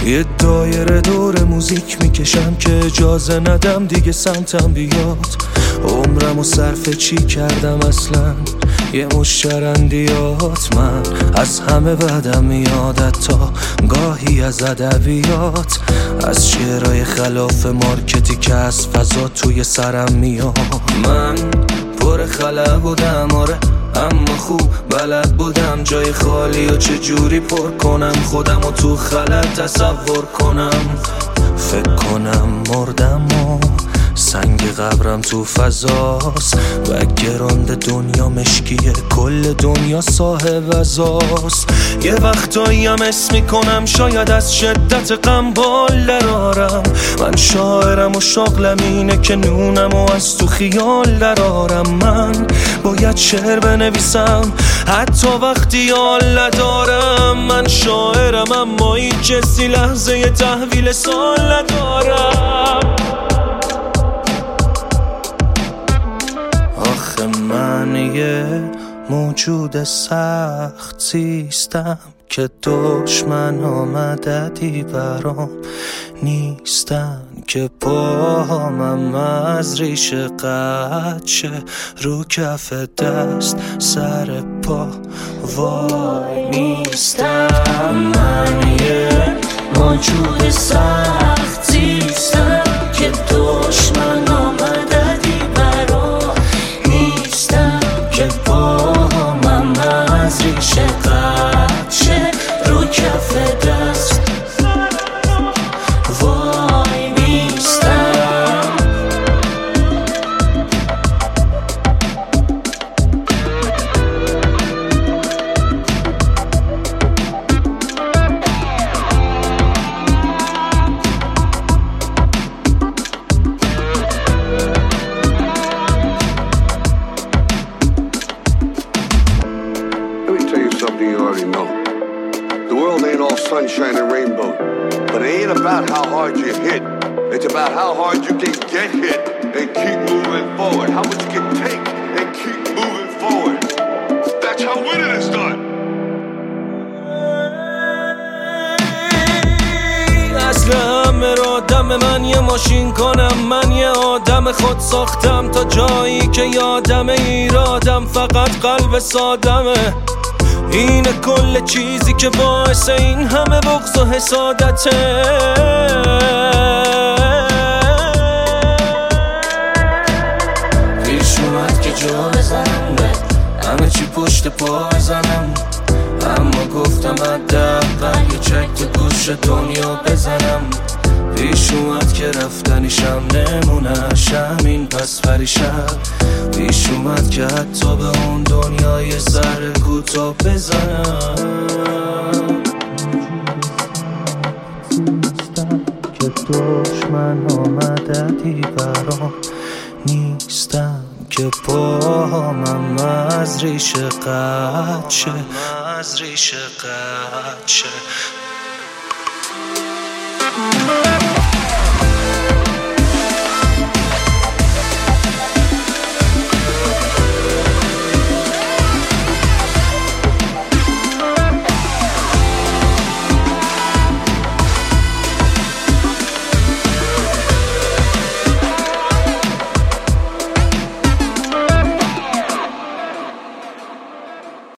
یه دایره دور موزیک میکشم که اجازه ندم دیگه سمتم بیاد. عمرمو صرف چی کردم اصلا؟ یه مشترندیات. من از همه بدم میاد، تا گاهی از ادبیات، از شعرهای خلاف مارکتی که از فضا توی سرم میاد. من پر خلا بودم آره، اما خوب بلد بودم جای خالی و چجوری پر کنم خودم و تو خلا تصور کنم. فکر کنم مردم و سنگ قبرم تو فضاست، بک‌گراند دنیا مشکیه، کل دنیا صاحب ازاست. یه وقتایی هم اسم میکنم شاید از شدت غم بال درارم. من شاعرم و شغلم اینه که نونم و از تو خیال درارم. من باید شعر بنویسم حتی وقتی حال ندارم. من شاعرم اما این کسی لحظه تحویل سال ندارم. آخه من یه موجود سخت زیستم که دشمن ها مددی برام نیستن، که پاهامم از ریشه قطع شه رو کف دست سر پا وای نیستم. من یه موجود سخت زیستم که دشمن ها مددی برام نیستن، که پاهامم از ریشه قطع شه رو کف دست وای نیستم. Something you already know. The world ain't all sunshine and rainbow, but it ain't about how hard you hit. It's about how hard you can get hit and keep moving forward. How much you can take and keep moving forward. That's how winning is done. اصل همه را دم من یه ماشین کنم. من یه آدم خود ساختم تا جایی که یادم ایرادم فقط قلب سادمه. اینه کل چیزی که باعث این همه بغض و حسادته. پیش اومد که جا بزنم به همه چی پشت پا بزنم، اما گفتم حداقل یه چک تو گوش دنیا بزنم. پیش اومد که رفتنیشم نمونش همین پس فریشم. پیش اومد که حتی به اون دنیای سر کوتا بزنم. که دشمن ها مددی برام نیستن، که پاهامم از ریشه قطع شه از ریشه قطع شه.